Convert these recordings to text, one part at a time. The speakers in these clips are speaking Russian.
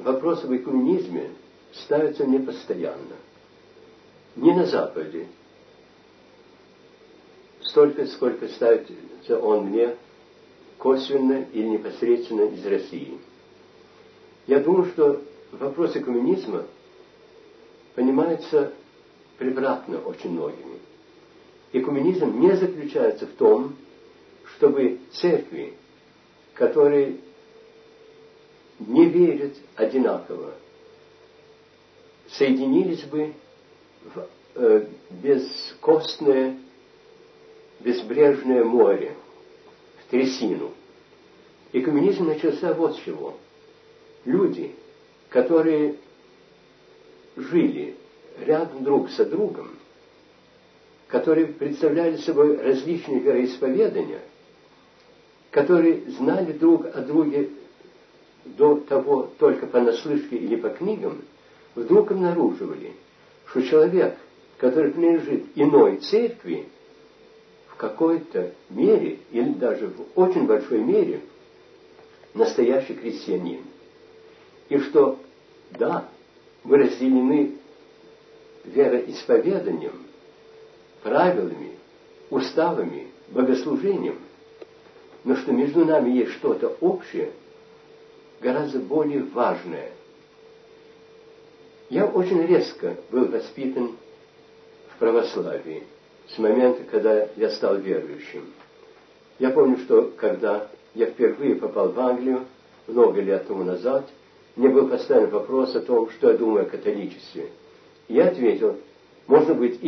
вопросы в экуменизме ставятся непостоянно. Не на Западе. Столько, сколько ставится он мне косвенно или непосредственно из России. Я думаю, что вопрос экуменизма понимается превратно очень многими. Экуменизм не заключается в том, чтобы церкви, которые не верят одинаково, соединились бы в бескостное, безбрежное море, в трясину. Экуменизм начался вот с чего. Люди, которые жили рядом друг со другом, которые представляли собой различные вероисповедания, которые знали друг о друге до того только понаслышке или по книгам, вдруг обнаруживали, что человек, который принадлежит иной церкви, в какой-то мере, или даже в очень большой мере, настоящий христианин. И что, да, мы разделены вероисповеданием, правилами, уставами, богослужением, но что между нами есть что-то общее, гораздо более важное. Я очень резко был воспитан в православии с момента, когда я стал верующим. Я помню, что когда я впервые попал в Англию, много лет тому назад, мне был поставлен вопрос о том, что я думаю о католичестве. И я ответил, можно быть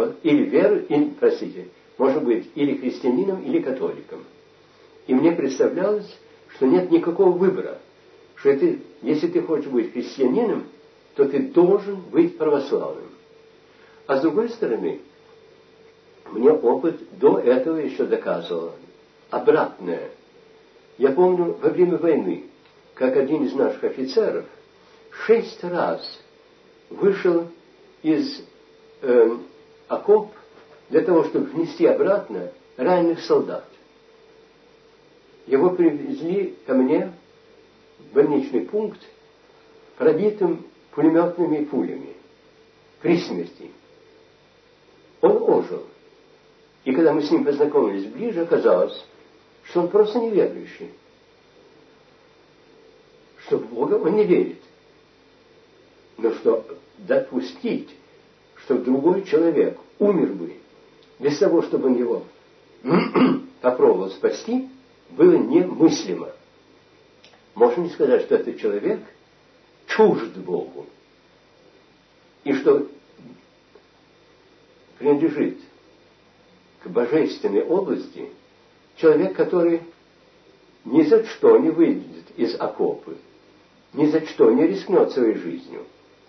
можно быть или христианином, или католиком. И мне представлялось, что нет никакого выбора, что если ты хочешь быть христианином, то ты должен быть православным. А с другой стороны, мне опыт до этого еще доказывал обратное. Я помню во время войны, как один из наших офицеров 6 раз вышел из окоп для того, чтобы внести обратно раненых солдат. Его привезли ко мне в больничный пункт, пробитым пулеметными пулями, при смерти. Он ожил. И когда мы с ним познакомились ближе, оказалось, что он просто неверующий. Что в Бога он не верит. Но что допустить, что другой человек умер бы без того, чтобы он его попробовал спасти, было немыслимо. Можно не сказать, что этот человек чужд Богу, и что принадлежит к божественной области человек, который ни за что не выйдет из окопа, ни за что не рискнет своей жизнью.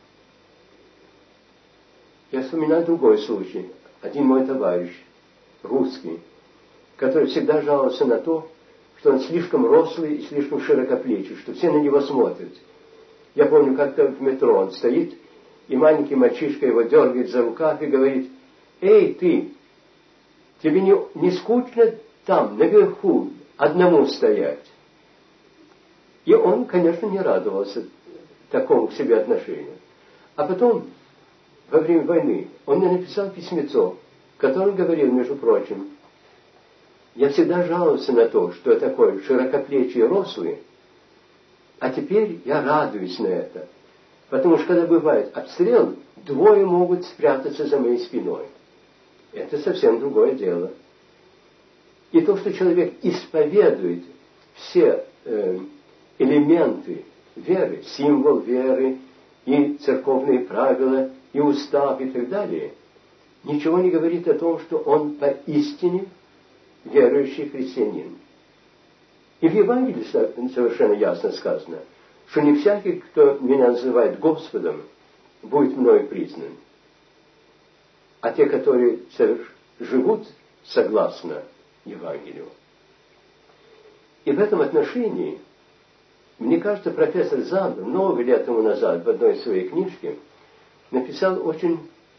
Я вспоминаю другой случай. Один мой товарищ, русский, который всегда жаловался на то, что он слишком рослый и слишком широкоплечий, что все на него смотрят. Я помню, как-то в метро он стоит, и маленький мальчишка его дергает за рукав и говорит: «Эй, ты, тебе не скучно там, наверху, одному стоять?» И он, конечно, не радовался такому к себе отношению. А потом, во время войны, он мне написал письмецо, в котором говорил, между прочим: «Я всегда жаловался на то, что я такой широкоплечий и рослый, а теперь я радуюсь на это, потому что когда бывает обстрел, 2 могут спрятаться за моей спиной. Это совсем другое дело». И то, что человек исповедует все элементы веры, символ веры, и церковные правила, и устав, и так далее, ничего не говорит о том, что он поистине верующий христианин. И в Евангелии совершенно ясно сказано, что не всякий, кто меня называет Господом, будет мною признан. А те, которые живут согласно Евангелию. И в этом отношении, мне кажется, профессор Замбер много лет тому назад в одной своей книжке написал очень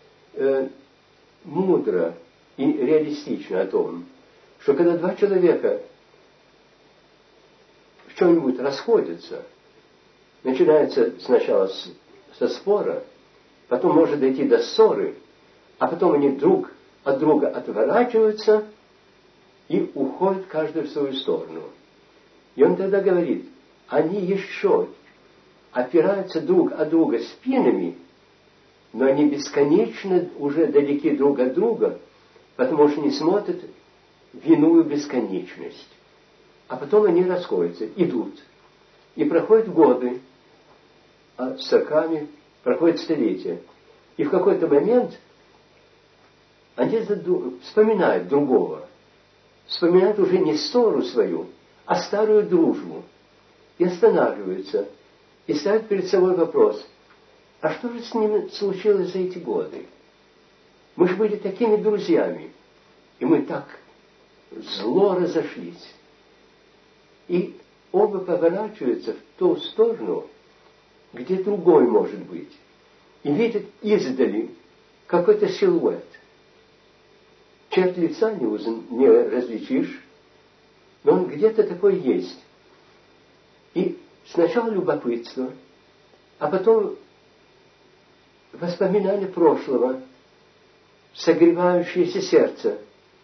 мудро и реалистично о том, что когда 2 человека в чем-нибудь расходятся, начинается сначала со спора, потом может дойти до ссоры, а потом они друг от друга отворачиваются и уходят каждый в свою сторону. И он тогда говорит, они еще опираются друг от друга спинами, но они бесконечно уже далеки друг от друга, потому что не смотрят в иную бесконечность. А потом они расходятся, идут. И проходят годы, а с соками проходят столетия. И в какой-то момент они вспоминают другого. Вспоминают уже не ссору свою, а старую дружбу. И останавливаются. И ставят перед собой вопрос, а что же с ними случилось за эти годы? Мы же были такими друзьями. И мы так зло разошлись. И оба поворачиваются в ту сторону, где другой может быть. И видят издали какой-то силуэт. Черт лица не различишь, но он где-то такой есть. И сначала любопытство, а потом воспоминания прошлого, согревающееся сердце,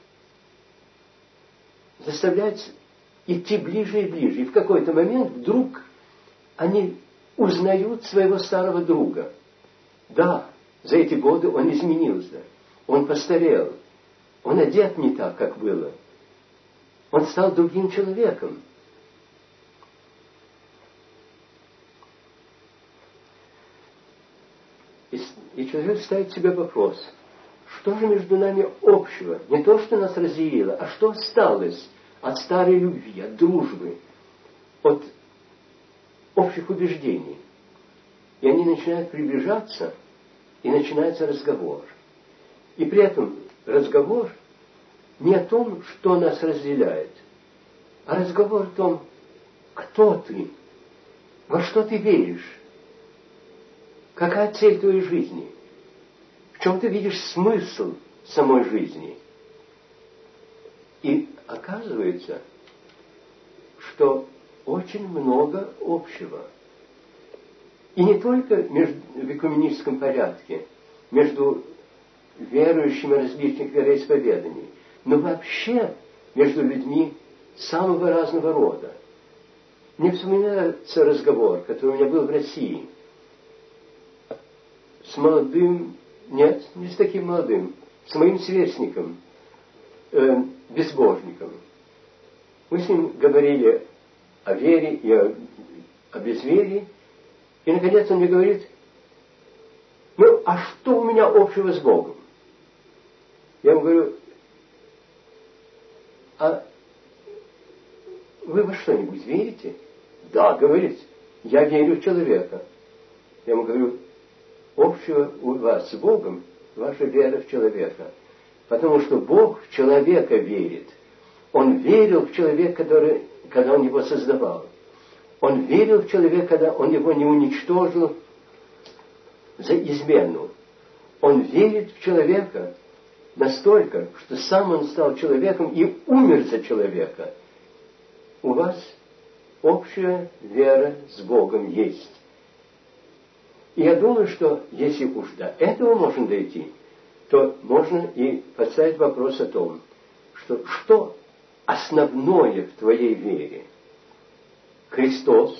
заставляет идти ближе и ближе. И в какой-то момент вдруг они узнают своего старого друга. Да, за эти годы он изменился, он постарел, он одет не так, как было. Он стал другим человеком. И человек ставит себе вопрос, что же между нами общего? Не то, что нас разделило, а что осталось от старой любви, от дружбы, от общих убеждений. И они начинают приближаться, и начинается разговор. И при этом разговор не о том, что нас разделяет, а разговор о том, кто ты, во что ты веришь, какая цель твоей жизни, в чем ты видишь смысл самой жизни. И оказывается, что очень много общего. И не только в экуменическом порядке, между верующими различных вероисповеданий, но вообще между людьми самого разного рода. Мне вспоминается разговор, который у меня был в России, с молодым, нет, не с таким молодым, с моим сверстником, безбожником. Мы с ним говорили о вере и о безверии, и наконец он мне говорит, ну, а что у меня общего с Богом? Я ему говорю, а вы во что-нибудь верите? Да, говорит, я верю в человека. Я ему говорю, общего у вас с Богом ваша вера в человека. Потому что Бог в человека верит. Он верил в человека, когда Он его создавал. Он верил в человека, когда Он его не уничтожил за измену. Он верит в человека настолько, что сам Он стал человеком и умер за человека. У вас общая вера с Богом есть. И я думаю, что если уж до этого можно дойти, то можно и поставить вопрос о том, что основное в твоей вере? Христос,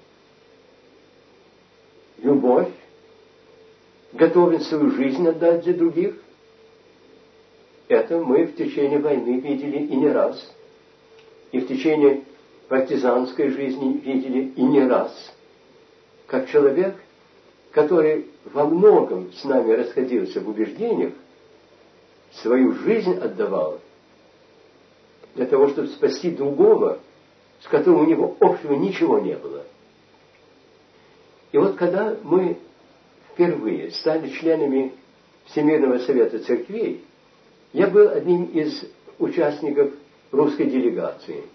любовь, готовность свою жизнь отдать за других. Это мы в течение войны видели и не раз. И в течение партизанской жизни видели и не раз. Как человек, который во многом с нами расходился в убеждениях, свою жизнь отдавал для того, чтобы спасти другого, с которым у него общего ничего не было. И вот когда мы впервые стали членами Всемирного Совета Церквей, я был одним из участников русской делегации.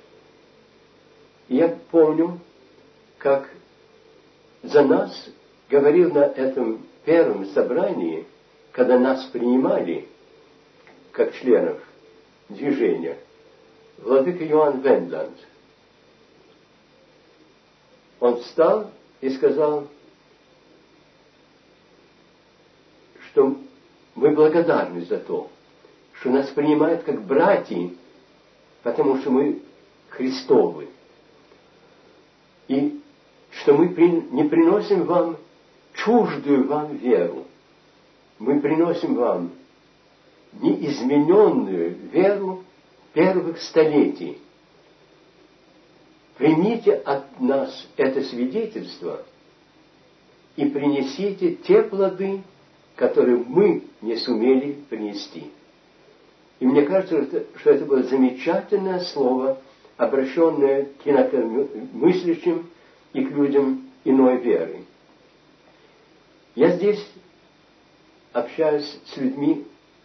И я помню, как за нас говорил на этом первом собрании, когда нас принимали как членов движения, владыка Иоанн Вендланд. Он встал и сказал, что мы благодарны за то, что нас принимают как братья, потому что мы Христовы. И что мы не приносим вам чуждую вам веру. Мы приносим вам неизмененную веру первых столетий. Примите от нас это свидетельство и принесите те плоды, которые мы не сумели принести. И мне кажется, что это было замечательное слово, обращенное к инакомыслящим и к людям иной веры. Я здесь общаюсь с людьми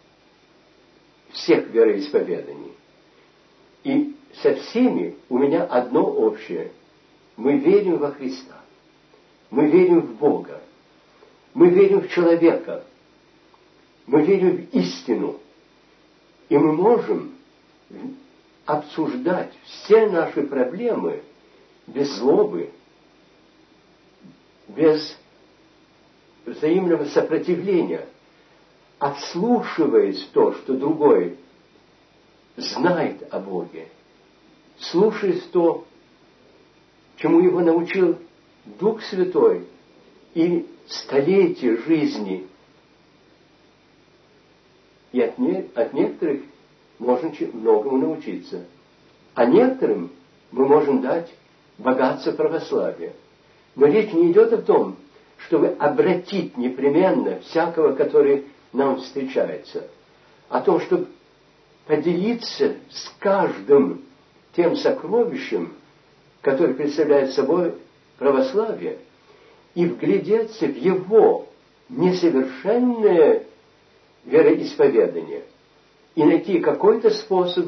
всех вероисповеданий. И со всеми у меня одно общее. Мы верим во Христа. Мы верим в Бога. Мы верим в человека. Мы верим в истину. И мы можем обсуждать все наши проблемы без злобы, без взаимного сопротивления, вслушиваясь в то, что другой знает о Боге, слушаясь то, чему его научил Дух Святой и столетия жизни. И от некоторых можно многому научиться. А некоторым мы можем дать богатство православия. Но речь не идет о том, чтобы обратить непременно всякого, который нам встречается, о том, чтобы поделиться с каждым тем сокровищем, которое представляет собой православие, и вглядеться в его несовершенное вероисповедание и найти какой-то способ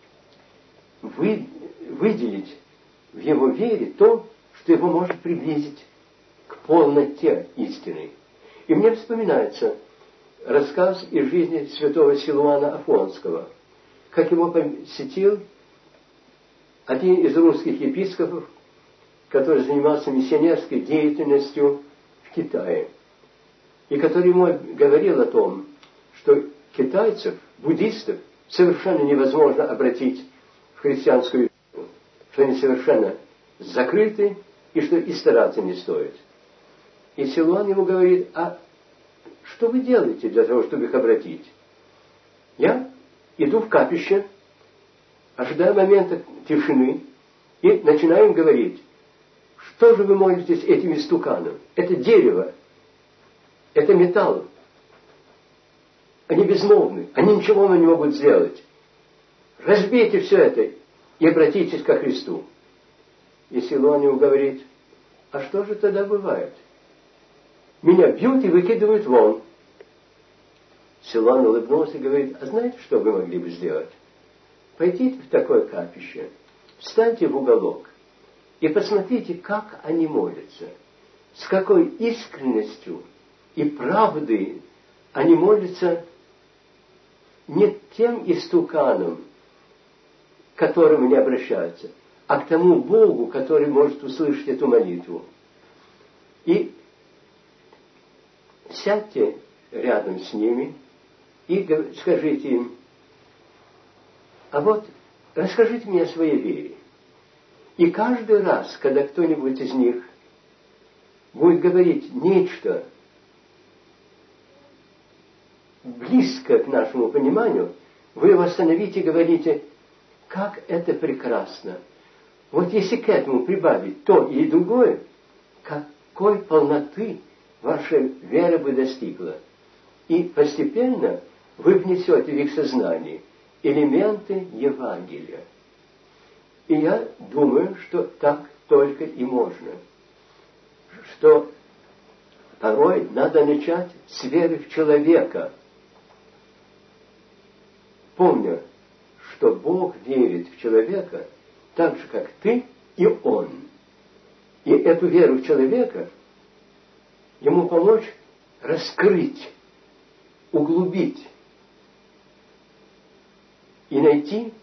выделить в его вере то, что его может приблизить к полноте истины. И мне вспоминается рассказ из жизни святого Силуана Афонского, как его посетил один из русских епископов, который занимался миссионерской деятельностью в Китае, и который ему говорил о том, что китайцев, буддистов, совершенно невозможно обратить в христианскую веру, что они совершенно закрыты и что и стараться не стоит. И Силуан ему говорит: а что вы делаете для того, чтобы их обратить? Я иду в капище, ожидаю момента тишины, и начинаю им говорить: что же вы молитесь этим истуканам? Это дерево, это металл. Они безмолвны, они ничего вам не могут сделать. Разбейте все это и обратитесь ко Христу. И Силуан ему говорит: а что же тогда бывает? Меня бьют и выкидывают вон. Силуан улыбнулся и говорит: а знаете, что вы могли бы сделать? Пойдите в такое капище, встаньте в уголок и посмотрите, как они молятся, с какой искренностью и правдой они молятся не тем истуканам, к которым они обращаются, а к тому Богу, который может услышать эту молитву. И сядьте рядом с ними и скажите им: а вот расскажите мне о своей вере. И каждый раз, когда кто-нибудь из них будет говорить нечто близко к нашему пониманию, вы его остановите и говорите: как это прекрасно! Вот если к этому прибавить то или другое, какой полноты ваша вера бы достигла. И постепенно вы внесете в их сознание элементы Евангелия. И я думаю, что так только и можно. Что порой надо начать с веры в человека, помня, что Бог верит в человека так же, как ты и он. И эту веру в человека ему помочь раскрыть, углубить и найти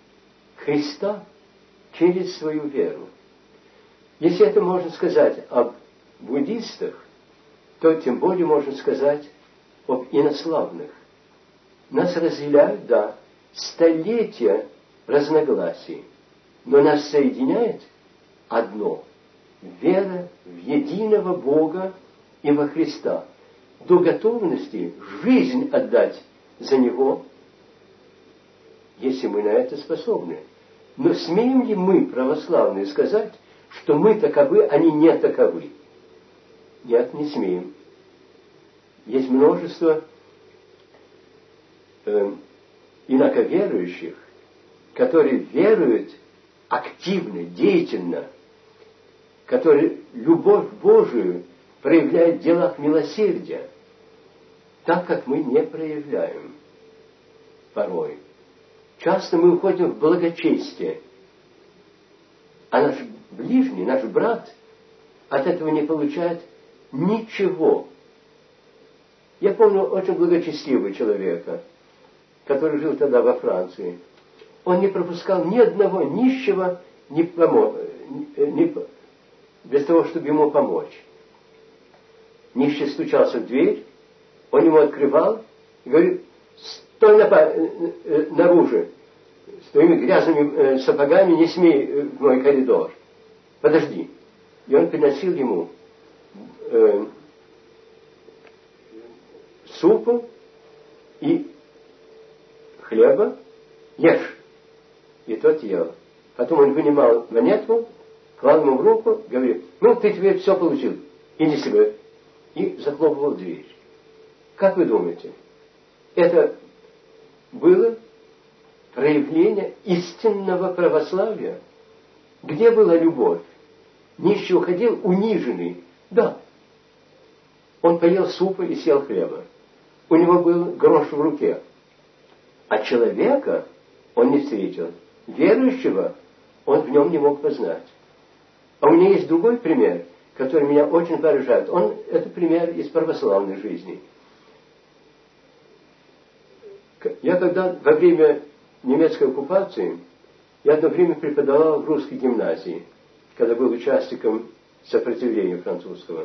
Христа через свою веру. Если это можно сказать об буддистах, то тем более можно сказать об инославных. Нас разделяют, да, столетия разногласий, но нас соединяет одно – вера в единого Бога и во Христа, до готовности жизнь отдать за Него, если мы на это способны. Но смеем ли мы, православные, сказать, что мы таковы, они не таковы? Нет, не смеем. Есть множество инаковерующих, которые веруют активно, деятельно, которые любовь Божию проявляют в делах милосердия, так как мы не проявляем порой. Часто мы уходим в благочестие, а наш ближний, наш брат от этого не получает ничего. Я помню очень благочестивого человека, который жил тогда во Франции. Он не пропускал ни одного нищего без того, чтобы ему помочь. Нищий стучался в дверь, он ему открывал и говорит: стой наружу, с твоими грязными сапогами не смей в мой коридор. Подожди. И он приносил ему супу и хлеба, ешь. И тот ел. Потом он вынимал монету, клал ему в руку, говорит: ну, ты теперь все получил, иди себе. И захлопывал дверь. Как вы думаете, это было проявление истинного православия? Где была любовь? Нищий уходил униженный. Да. Он поел супа и съел хлеба. У него был грош в руке. А человека он не встретил. Верующего он в нем не мог познать. А у меня есть другой пример, который меня очень поражает. Это пример из православной жизни. Я когда во время немецкой оккупации, я одно время преподавал в русской гимназии, когда был участником сопротивления французского.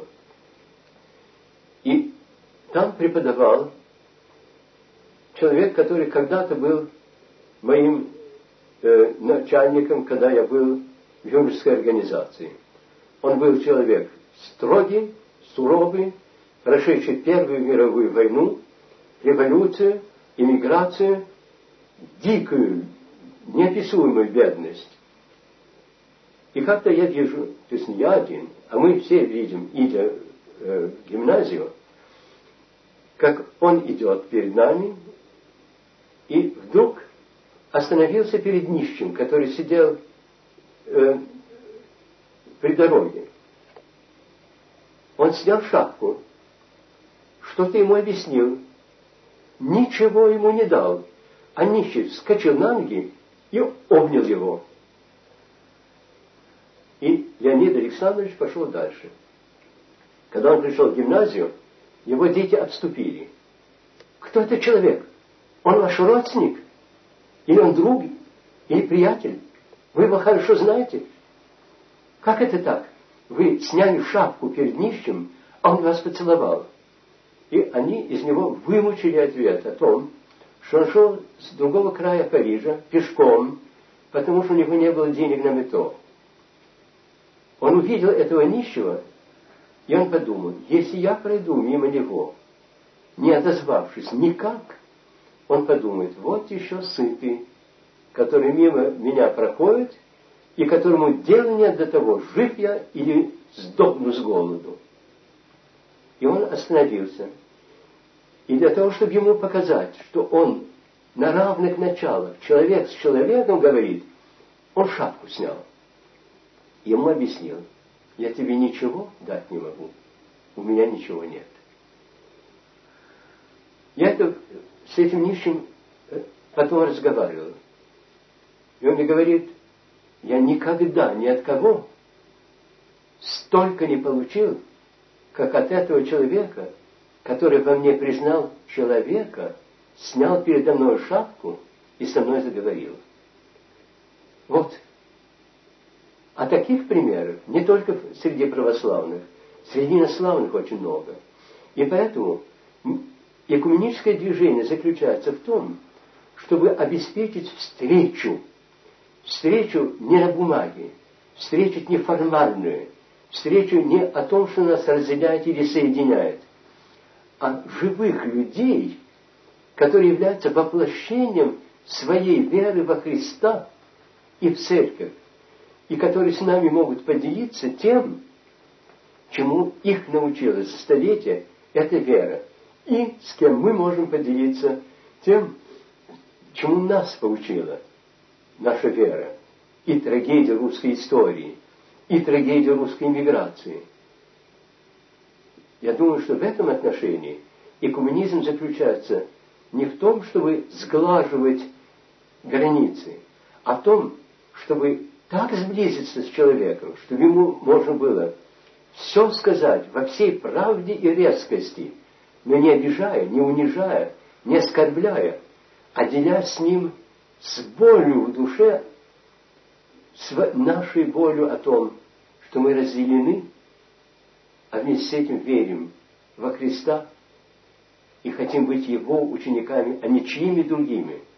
И там преподавал человек, который когда-то был моим начальником, когда я был в юношеской организации. Он был человек строгий, суровый, прошедший Первую мировую войну, революцию, эмиграцию, дикую, неописуемую бедность. И как-то я вижу, то есть не я один, а мы все видим, идя в гимназию, как он идет перед нами, и вдруг остановился перед нищим, который сидел при дороге. Он снял шапку, что-то ему объяснил, ничего ему не дал, а нищий вскочил на ноги и обнял его. И Леонид Александрович пошел дальше. Когда он пришел в гимназию, его дети отступили. Кто это человек? Он ваш родственник? Или он друг? Или приятель? Вы его хорошо знаете? Как это так? Вы сняли шапку перед нищим, а он вас поцеловал. И они из него вымучили ответ о том, что он шел с другого края Парижа пешком, потому что у него не было денег на метро. Он увидел этого нищего, и он подумал: если я пройду мимо него, не отозвавшись никак, он подумает: вот еще сытый, который мимо меня проходит, и которому дела нет до того, жив я или сдохну с голоду. И он остановился. И для того, чтобы ему показать, что он на равных началах, человек с человеком говорит, он шапку снял. Ему объяснил: я тебе ничего дать не могу, у меня ничего нет. Я с этим нищим потом разговаривал. И он мне говорит: я никогда ни от кого столько не получил, как от этого человека, который во мне признал человека, снял передо мной шапку и со мной заговорил. Вот. А таких примеров не только среди православных, Среди инославных очень много. И поэтому экуменическое движение заключается в том, чтобы обеспечить встречу не на бумаге, встречу неформальную, встречу не о том, что нас разделяет или соединяет, а живых людей, которые являются воплощением своей веры во Христа и в Церковь, и которые с нами могут поделиться тем, чему их научила за столетия эта вера, и с кем мы можем поделиться тем, чему нас поучила наша вера, и трагедия русской истории, и трагедия русской эмиграции. Я думаю, что в этом отношении экуменизм заключается не в том, чтобы сглаживать границы, а в том, чтобы так сблизиться с человеком, чтобы ему можно было все сказать во всей правде и резкости, но не обижая, не унижая, не оскорбляя, а делясь с ним с болью в душе, с нашей болью о том, что мы разделены, а вместе с этим верим во Христа и хотим быть Его учениками, а не чьими другими.